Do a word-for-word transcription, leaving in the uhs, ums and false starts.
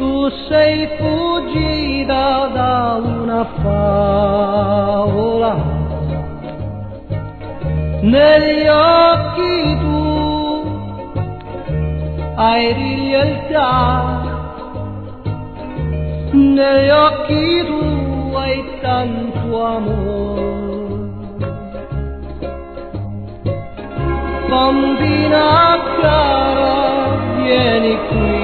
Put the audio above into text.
Tu sei fuggita da una favola, negli occhi tu hai realtà, negli occhi tu hai tanto amore. Bambina cara, vieni qui,